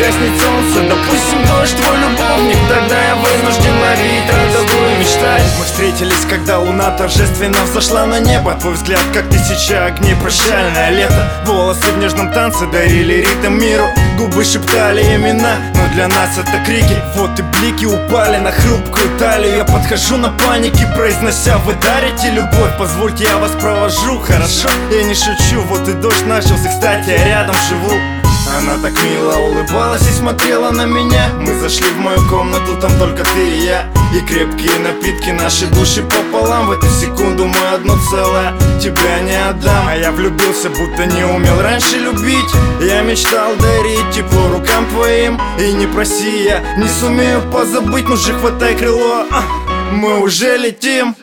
погаснет солнце. Допустим, дождь твой любовник, тогда я вынужден ловить радугу и мечтать. Мы встретились, когда луна торжественно взошла на небо. Твой взгляд, как тысяча огней, прощальное лето. Волосы в нежном танце дарили ритм миру. Губы шептали имена, но для нас это крики. Вот и блики упали на хрупкую талию. Я подхожу на панике, произнося: вы дарите любовь, позвольте я вас провожу, хорошо? Я не шучу, вот и дождь начался, кстати, я рядом живу. Она так мило улыбалась и смотрела на меня. Мы зашли в мою комнату, там только ты и я. И крепкие напитки, наши души пополам. В эту секунду мы одно целое, тебя не отдам. А я влюбился, будто не умел раньше любить. Я мечтал дарить тепло рукам твоим. И не проси, я не сумею позабыть. Ну же хватай крыло, мы уже летим.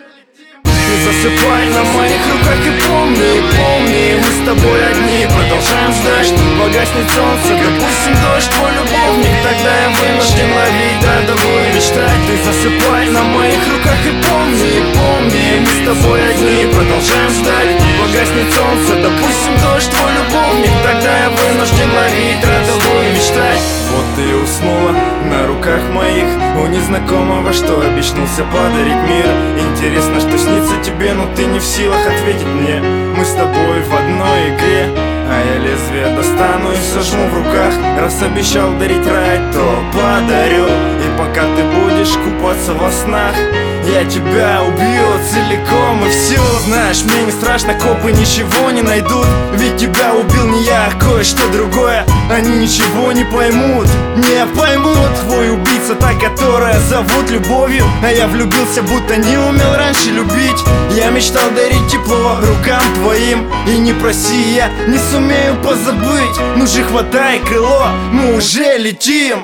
Ты засыпай на моих руках и помни, помни, мы с тобой одни. Продолжаем ждать, что погаснет солнце. Допустим, дождь твой любовник, тогда я вынужден ловить радугу и мечтать. Ты засыпай на моих руках и помни, помни, мы с тобой одни. Продолжаем ждать, погаснет солнце. Допустим, дождь твой любовник, тогда я вынужден ловить радугу и мечтать. Вот ты и уснула на руках моих, у незнакомого, что обещался подарить мир. Интересно, что снится тебе, но ты не в силах ответить мне. Мы с тобой в одной игре, а я лезвие достану и сожму в руках. Раз обещал дарить рай, то подарю. И пока ты будешь купаться во снах, я тебя убью целиком и все. Знаешь, мне не страшно, копы ничего не найдут. Ведь тебя убил не я, а кое-что другое. Они ничего не поймут, не поймут. Твой убийца та, которая зовут любовью. А я влюбился, будто не умел раньше любить. Я мечтал дарить тепло рукам твоим. И не проси, я не сумею позабыть. Ну же хватай крыло, мы уже летим.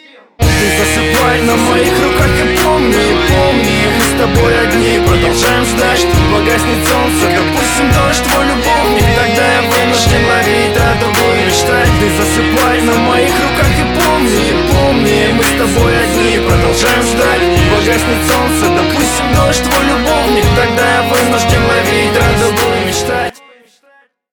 Ты засыпай на моих руках и помни, помни, мы с тобой одни. Продолжаем ждать, что погаснет солнце. Допустим, дождь твой любовник, тогда я вынужден ловить радугу и мечтать. Ты засыпай на моих руках и помни, помни, мы с тобой одни. Продолжаем ждать, погаснет солнце. Допустим, дождь твой любовник, тогда я вынужден